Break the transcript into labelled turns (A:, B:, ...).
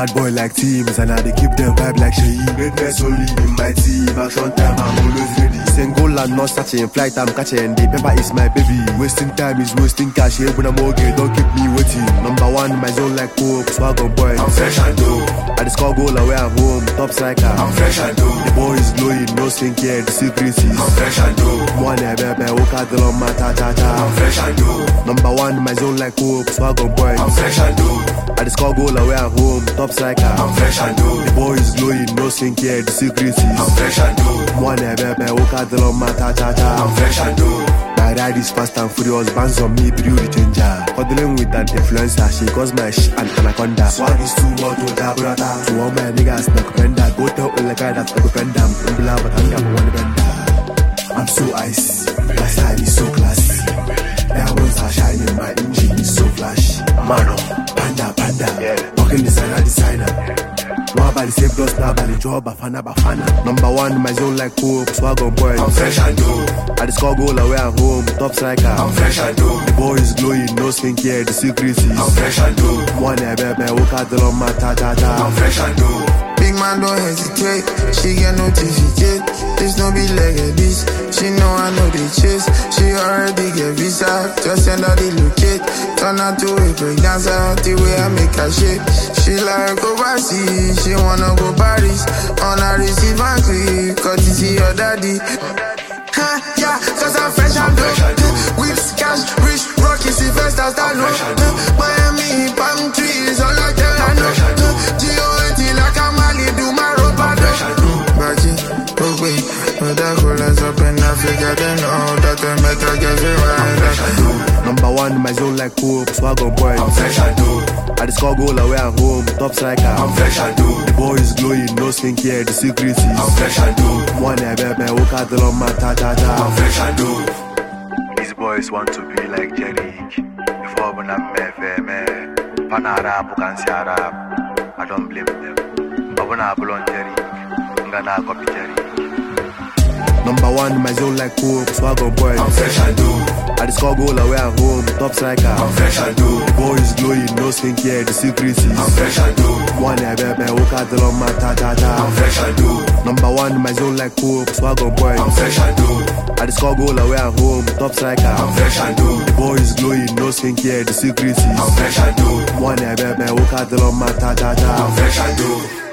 A: Bad boy like teams, and I they keep them vibe like Shay. Greatness only in my team, action time, I'm always ready. Single and not searching, flight I'm catching, the paper is my baby. Wasting time is wasting cash, here when I'm okay, don't keep me waiting. Number one in my zone like Pope, swag on boy. I'm fresh and dope. I just score goal away at home, top striker. I'm fresh and dope. The boy is glowing, no skincare, the secret is. I'm fresh and dope. One baby, walk out the long ta-ta-ta. I'm fresh and dope. Number one in my zone like Pope, swag on boy. I'm fresh and dope. I just score goal away at home, top striker. I'm fresh and dope. The boy is glowing, no skincare, the secret is. I'm fresh and dope. One baby, walk out the long ta-ta-ta. I'm fresh and dope. My ride is fast and furious, bands on me, through the changer. Cuddling with an influencer, she calls my and anaconda. Swag is too much to that brother. To all my niggas, knock bender. Go tell all the guy that's like a bender. Umbla, but I'm never one bender. I'm so icy, my style is so classy. Diamonds are shining, my engine is so flashy. Mano, panda, walking designer. One by the same plus now by the job, bafana. Number one in my zone like Pope, swag on boy. I'm fresh and dope. I just score goal away at home, top striker. I'm fresh and dope. The boy is glowing, no skincare, the secret is. I'm fresh and dope. One baby, walk out the long ta-ta-ta. I'm fresh and dope.
B: Big man don't hesitate, she get notificate. This no be like this, she know I know the chase. She already get visa, just send her the locate. Turn her to a break dancer, the way I make her shake. She like overseas, she wanna go Paris. On her receive and click, cause you see your daddy. Yeah, cause I'm fresh and dope. With cash, rich, rocky, Sylvester Stallone. Miami, palm trees, all like that I know. G.O.A.T. like I'm Ali, do my rope, I do. Backy, okay, but that coolers up in Africa, they know that they make her get it right.
A: Number one in my zone like Pope, swag on boy. I'm fresh and dope. I just score goal away at home, top striker. I'm fresh and dope. The boy is glowing, no skincare, the secret is. I'm fresh and dope. One baby, walk out the long ta-ta-ta. I'm fresh and dope.
C: These boys want to be like Jerry. Before when I'm FM, Pan Arab, can see Arab. I don't blame them. But when I belong Jerry, I'm gonna copy Jerry.
A: Number one in my zone like Pope, swag on boy. I'm fresh and dope. I just score goal away at home, top striker. I'm fresh and dope. The boy is glowing, no skincare, the secret is. I'm fresh and dope. One baby, walk out the long ta-ta-ta. I'm fresh and dope. Number one in my zone like Pope, swag on boy. I'm fresh and dope. I just score goal away at home, top striker. I'm fresh and dope. The boy is glowing, no skincare, the secret is. I'm fresh and dope. One baby, walk out the long ta-ta-ta. I'm fresh and dope.